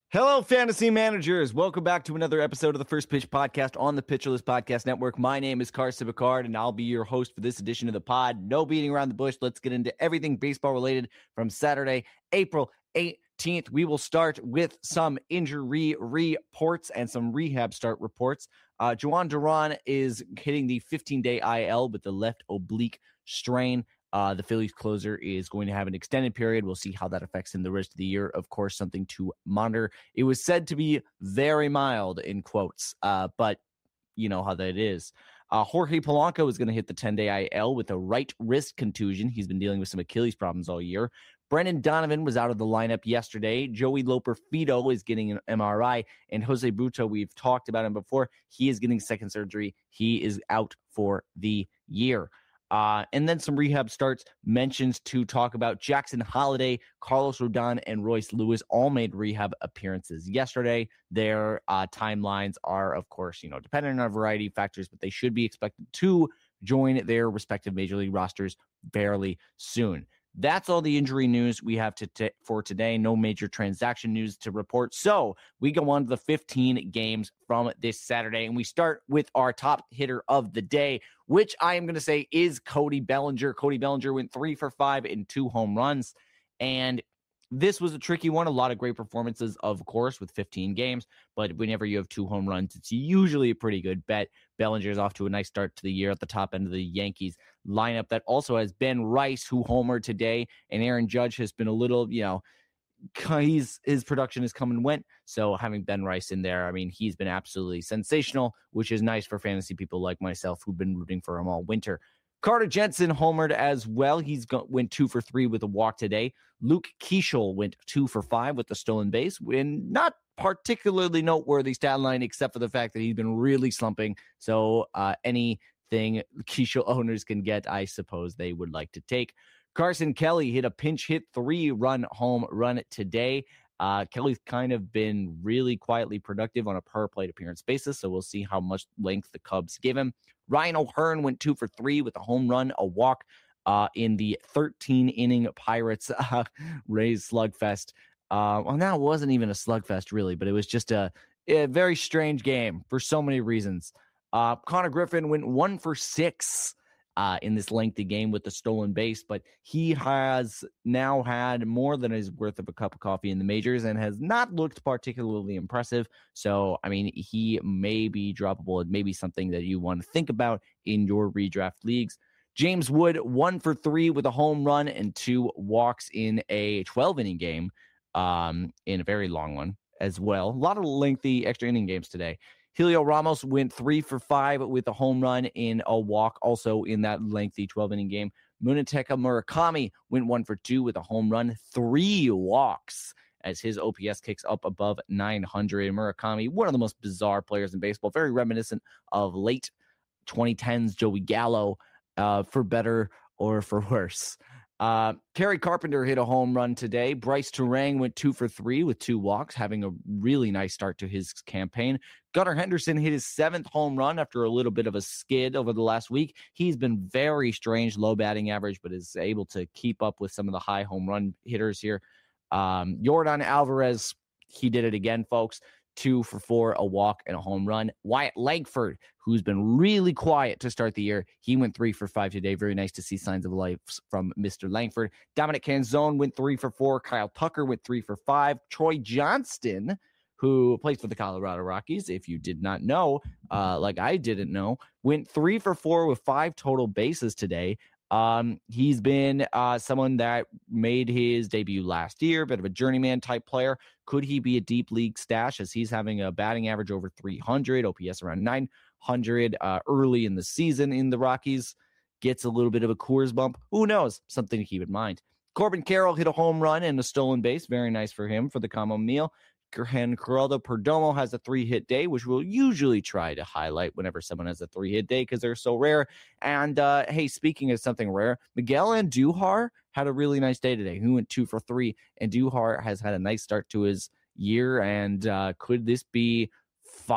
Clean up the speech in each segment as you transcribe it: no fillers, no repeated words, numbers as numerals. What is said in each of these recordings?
Hello, fantasy managers. Welcome back to another episode of the First Pitch Podcast on the Pitcherless Podcast Network. My name is Carson Picard, and I'll be your host for this edition of the pod. No beating around the bush. Let's get into everything baseball related from Saturday, April 18th. We will start with some injury reports and some rehab start reports. Jhoan Duran is hitting the 15-day IL with the left oblique strain. The Phillies closer is going to have an extended period. We'll see how that affects him the rest of the year. Of course, something to monitor. It was said to be very mild in quotes, but you know how that is. Jorge Polanco is going to hit the 10-day IL with a right wrist contusion. He's been dealing with some Achilles problems all year. Brendan Donovan was out of the lineup yesterday. Joey Loper-Fido is getting an MRI. And Jose Butto, we've talked about him before. He is getting second surgery. He is out for the year. And then some rehab starts, mentions to talk about Jackson Holliday, Carlos Rodon, and Royce Lewis all made rehab appearances yesterday. Their timelines are, of course, dependent on a variety of factors, but they should be expected to join their respective major league rosters fairly soon. That's all the injury news we have for today. No major transaction news to report. So we go on to the 15 games from this Saturday, and we start with our top hitter of the day, which I am going to say is Cody Bellinger. Cody Bellinger went 3 for 5 in 2 home runs, and this was a tricky one. A lot of great performances, of course, with 15 games, but whenever you have 2 home runs, it's usually a pretty good bet. Bellinger is off to a nice start to the year at the top end of the Yankees lineup that also has Ben Rice, who homered today, and Aaron Judge has been a little, his production has come and went. So having Ben Rice in there, I mean, he's been absolutely sensational, which is nice for fantasy people like myself who've been rooting for him all winter. Carter Jensen homered as well. Went 2 for 3 with a walk today. Luke Keeschel went 2 for 5 with the stolen base, and not particularly noteworthy stat line, except for the fact that he's been really slumping. So anything Keeschel owners can get, I suppose they would like to take. Carson Kelly hit a pinch hit 3-run home run today. Kelly's kind of been really quietly productive on a per plate appearance basis, so we'll see how much length the Cubs give him. Ryan O'Hearn went 2 for 3 with a home run, a walk in the 13-inning Pirates Rays slugfest. Well, now it wasn't even a slugfest, really, but it was just a very strange game for so many reasons. Connor Griffin went 1 for 6 in this lengthy game with the stolen base, but he has now had more than his worth of a cup of coffee in the majors and has not looked particularly impressive. So, I mean, he may be droppable. It may be something that you want to think about in your redraft leagues. James Wood, 1 for 3 with a home run and 2 walks in a 12-inning game, in a very long one as well. A lot of lengthy extra inning games today. Helio Ramos went 3 for 5 with a home run in a walk, also in that lengthy 12-inning game. Munetaka Murakami went 1 for 2 with a home run, 3 walks, as his OPS kicks up above 900. Murakami, one of the most bizarre players in baseball, very reminiscent of late 2010s Joey Gallo, for better or for worse. Kerry Carpenter hit a home run today. Bryce Turang went 2 for 3 with 2 walks, having a really nice start to his campaign. Gunnar Henderson hit his 7th home run after a little bit of a skid over the last week. He's been very strange, low batting average, but is able to keep up with some of the high home run hitters here. Yordan Alvarez, he did it again, folks. 2 for 4, a walk, and a home run. Wyatt Langford, who's been really quiet to start the year, he went 3 for 5 today. Very nice to see signs of life from Mr. Langford. Dominic Canzone went 3 for 4. Kyle Tucker went 3 for 5. Troy Johnston, who plays for the Colorado Rockies, if you did not know, like I didn't know, went 3 for 4 with 5 total bases today. He's been someone that made his debut last year, bit of a journeyman type player. Could he be a deep league stash, as he's having a batting average over 300, OPS around 900 early in the season in the Rockies? Gets a little bit of a Coors bump. Who knows? Something to keep in mind. Corbin Carroll hit a home run and a stolen base. Very nice for him for the combo meal. And Geraldo Perdomo has a 3-hit day, which we'll usually try to highlight whenever someone has a 3-hit day because they're so rare. And hey, speaking of something rare, Miguel Andujar had a really nice day today. He went 2 for 3. Andujar has had a nice start to his year. And could this be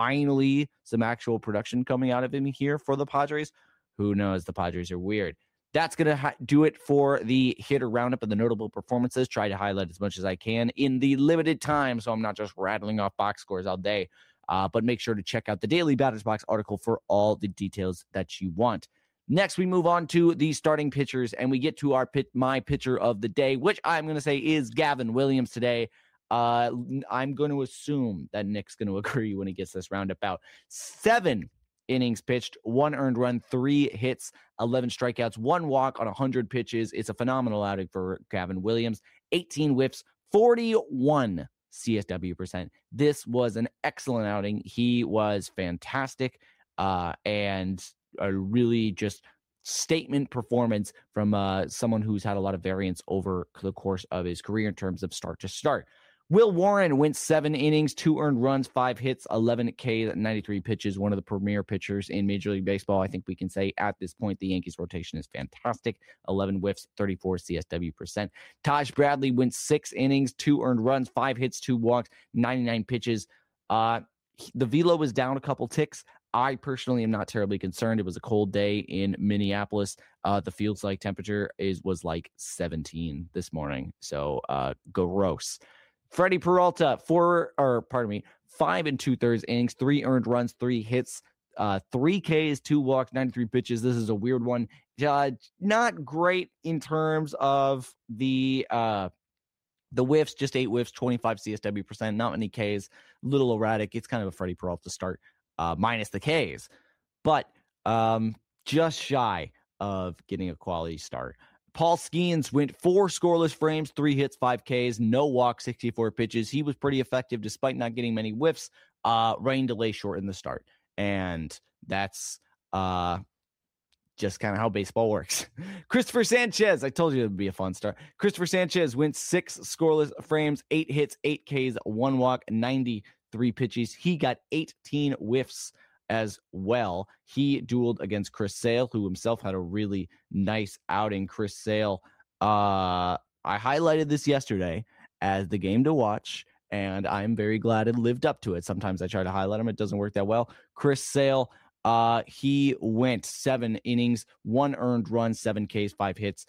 finally some actual production coming out of him here for the Padres? Who knows? The Padres are weird. That's going to do it for the hitter roundup and the notable performances. Try to highlight as much as I can in the limited time, so I'm not just rattling off box scores all day. But make sure to check out the Daily Batters Box article for all the details that you want. Next, we move on to the starting pitchers, and we get to my pitcher of the day, which I'm going to say is Gavin Williams today. I'm going to assume that Nick's going to agree when he gets this roundup out. 7 innings pitched, 1 earned run, 3 hits, 11 strikeouts, 1 walk on 100 pitches. It's a phenomenal outing for Gavin Williams. 18 whiffs, 41 CSW percent. This was an excellent outing. He was fantastic, and a really just statement performance from someone who's had a lot of variance over the course of his career in terms of start to start. Will Warren went 7 innings, 2 earned runs, 5 hits, 11 Ks, 93 pitches, one of the premier pitchers in Major League Baseball. I think we can say at this point the Yankees rotation is fantastic. 11 whiffs, 34 CSW percent. Taj Bradley went 6 innings, 2 earned runs, 5 hits, 2 walks, 99 pitches. The velo was down a couple ticks. I personally am not terribly concerned. It was a cold day in Minneapolis. The feels like temperature was like 17 this morning. So gross. Freddie Peralta, 5 2/3 innings, 3 earned runs, 3 hits, 3 Ks, 2 walks, 93 pitches. This is a weird one. Not great in terms of the whiffs, just 8 whiffs, 25 CSW percent, not many Ks, little erratic. It's kind of a Freddie Peralta start, minus the Ks, but just shy of getting a quality start. Paul Skeens went 4 scoreless frames, 3 hits, 5 Ks, no walk, 64 pitches. He was pretty effective despite not getting many whiffs. Rain delay shortened the start, and that's just kind of how baseball works. Christopher Sanchez, I told you it would be a fun start. Christopher Sanchez went 6 scoreless frames, 8 hits, 8 Ks, 1 walk, 93 pitches. He got 18 whiffs as well. He dueled against Chris Sale, who himself had a really nice outing. Chris Sale, I highlighted this yesterday as the game to watch, and I'm very glad it lived up to it. Sometimes I try to highlight him. It doesn't work that well. Chris Sale, he went 7 innings, 1 earned run, 7 Ks, 5 hits.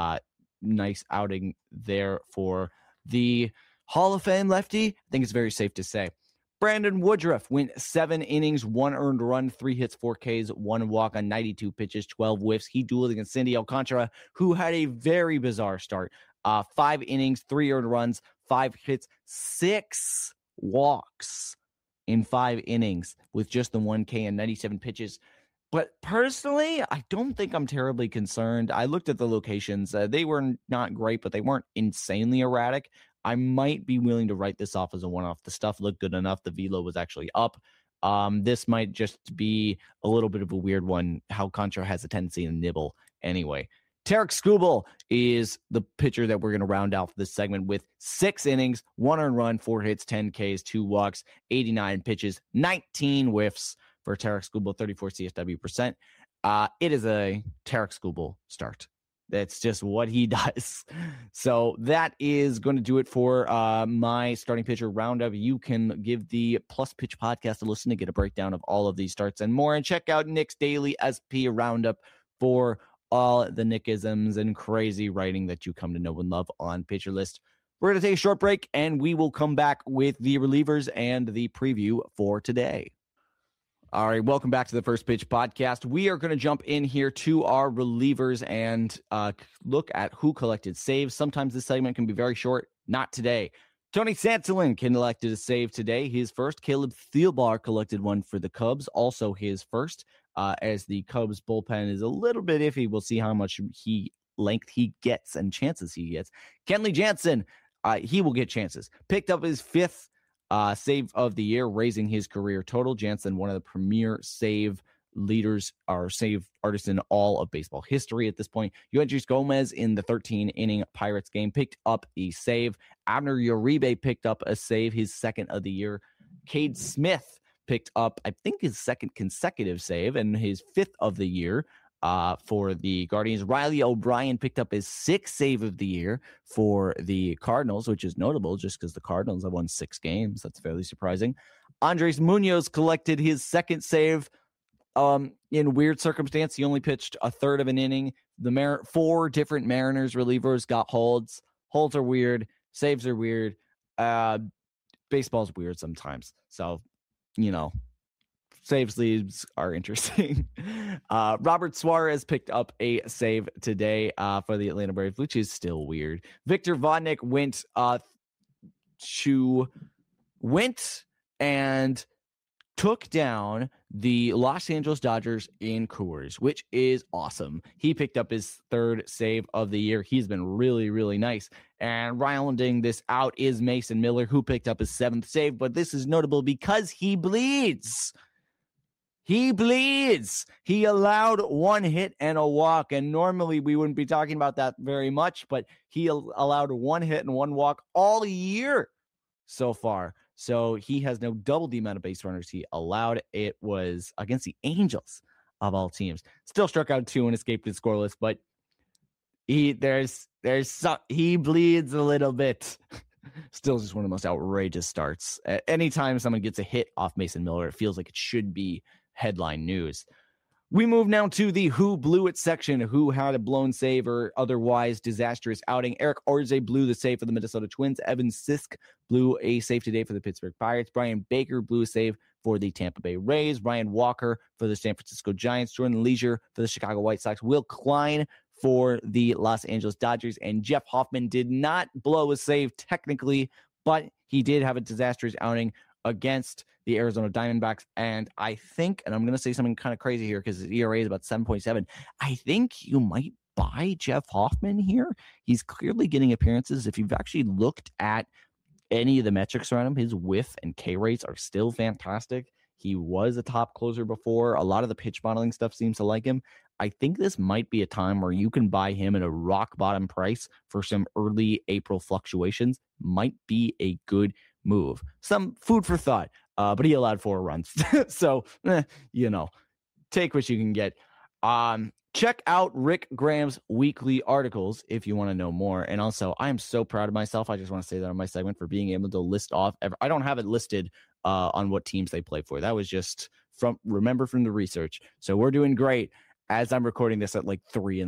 Nice outing there for the Hall of Fame lefty. I think it's very safe to say. Brandon Woodruff went 7 innings, 1 earned run, 3 hits, 4 Ks, 1 walk on 92 pitches, 12 whiffs. He dueled against Sandy Alcantara, who had a very bizarre start. 5 innings, 3 earned runs, 5 hits, 6 walks in 5 innings with just the 1 K and 97 pitches. But personally, I don't think I'm terribly concerned. I looked at the locations. They were not great, but they weren't insanely erratic. I might be willing to write this off as a one-off. The stuff looked good enough. The velo was actually up. This might just be a little bit of a weird one. How Contra has a tendency to nibble anyway. Tarek Skubal is the pitcher that we're going to round out this segment with 6 innings, 1 earned run, 4 hits, 10 Ks, 2 walks, 89 pitches, 19 whiffs for Tarek Skubal, 34 CSW percent. It is a Tarek Skubal start. That's just what he does. So that is going to do it for my starting pitcher roundup. You can give the Plus Pitch podcast a listen to get a breakdown of all of these starts and more. And check out Nick's daily SP roundup for all the Nickisms and crazy writing that you come to know and love on Pitcher List. We're going to take a short break, and we will come back with the relievers and the preview for today. All right, welcome back to the First Pitch podcast. We are going to jump in here to our relievers and look at who collected saves. Sometimes this segment can be very short. Not today. Tony Santillan collected a save today, his first. Caleb Thielbar collected one for the Cubs, also his first, as the Cubs bullpen is a little bit iffy. We'll see how much length he gets and chances he gets. Kenley Jansen, he will get chances. Picked up his 5th save of the year, raising his career total. Jansen, one of the premier save leaders or save artists in all of baseball history at this point. Yoendrys Gomez in the 13-inning Pirates game picked up a save. Abner Uribe picked up a save, his 2nd of the year. Cade Smith picked up, I think, his 2nd consecutive save and his 5th of the year for the Guardians. Riley O'Brien picked up his 6th save of the year for the Cardinals, which is notable just because the Cardinals have won 6 games. That's fairly surprising. Andres Munoz collected his 2nd save in weird circumstance, he only pitched a third of an inning. The 4 different Mariners relievers got holds. Holds are weird. Saves are weird. Baseball's weird sometimes. So, saves leads are interesting. Robert Suarez picked up a save today for the Atlanta Braves, which is still weird. Victor Vodnik went and took down the Los Angeles Dodgers in Coors, which is awesome. He picked up his 3rd save of the year. He's been really, really nice. And rounding this out is Mason Miller, who picked up his 7th save. But this is notable because he bleeds. He bleeds. He allowed 1 hit and a walk. And normally we wouldn't be talking about that very much, but he allowed 1 hit and 1 walk all year so far. So he has no double the amount of base runners he allowed. It was against the Angels of all teams. Still struck out 2 and escaped it scoreless, but he bleeds a little bit. Still just one of the most outrageous starts. Anytime someone gets a hit off Mason Miller, it feels like it should be headline news. We move now to the who blew it section. Who had a blown save or otherwise disastrous outing? Eric Arze blew the save for the Minnesota Twins. Evan Sisk blew a save today for the Pittsburgh Pirates. Brian Baker blew a save for the Tampa Bay Rays. Ryan Walker for the San Francisco Giants. Jordan Leisure for the Chicago White Sox. Will Klein for the Los Angeles Dodgers. And Jeff Hoffman did not blow a save technically, but he did have a disastrous outing against the Arizona Diamondbacks. And I think, and I'm going to say something kind of crazy here because his ERA is about 7.7. I think you might buy Jeff Hoffman here. He's clearly getting appearances. If you've actually looked at any of the metrics around him, his whiff and K rates are still fantastic. He was a top closer before. A lot of the pitch modeling stuff seems to like him. I think this might be a time where you can buy him at a rock bottom price for some early April fluctuations. Might be a good move. Some food for thought. But he allowed 4 runs. So, take what you can get. Check out Rick Graham's weekly articles if you want to know more. And also, I am so proud of myself. I just want to say that on my segment for being able to list off. I don't have it listed on what teams they play for. That was just from the research. So we're doing great as I'm recording this at like 3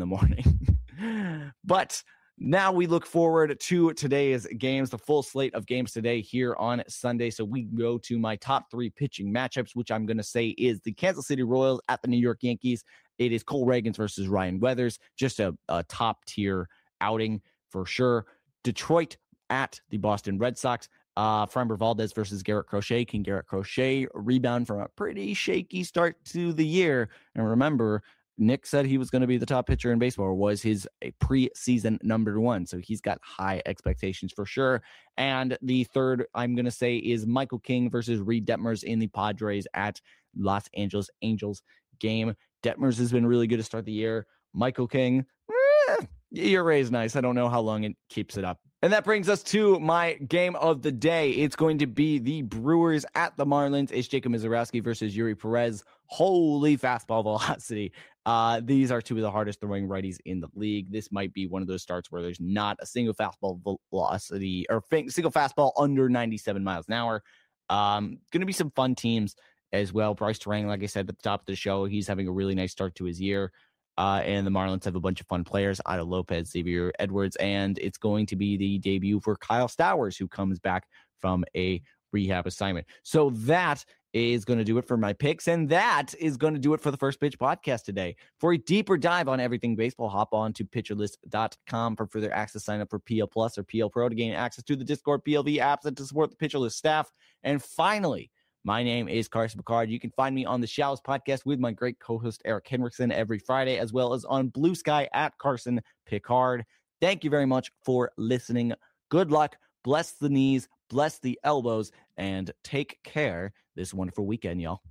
a.m. But now we look forward to today's games, the full slate of games today here on Sunday. So we go to my top 3 pitching matchups, which I'm going to say is the Kansas City Royals at the New York Yankees. It is Cole Ragans versus Ryan Weathers. Just a top tier outing for sure. Detroit at the Boston Red Sox. Framber Valdez versus Garrett Crochet. Can Garrett Crochet rebound from a pretty shaky start to the year? And remember, Nick said he was going to be the top pitcher in baseball, or was his preseason number 1. So he's got high expectations for sure. And the third I'm going to say is Michael King versus Reed Detmers in the Padres at Los Angeles Angels game. Detmers has been really good to start the year. Michael King, ERA is nice. I don't know how long it keeps it up. And that brings us to my game of the day. It's going to be the Brewers at the Marlins. It's Jacob Misiorowski versus Yuri Perez. Holy fastball velocity. These are 2 of the hardest throwing righties in the league. This might be one of those starts where there's not a single fastball velocity or single fastball under 97 miles an hour. Going to be some fun teams as well. Bryce Terang, like I said at the top of the show, he's having a really nice start to his year. And the Marlins have a bunch of fun players, Ida Lopez, Xavier Edwards, and it's going to be the debut for Kyle Stowers, who comes back from a rehab assignment. So that is going to do it for my picks, and that is going to do it for the First Pitch podcast today. For a deeper dive on everything baseball, hop on to pitcherlist.com for further access. Sign up for PL Plus or PL Pro to gain access to the Discord, PLV apps, and to support the Pitcherlist staff. And finally, my name is Carson Picard. You can find me on the Shallows podcast with my great co-host Eric Henriksen every Friday, as well as on Blue Sky at Carson Picard. Thank you very much for listening. Good luck. Bless the knees, bless the elbows, and take care this wonderful weekend, y'all.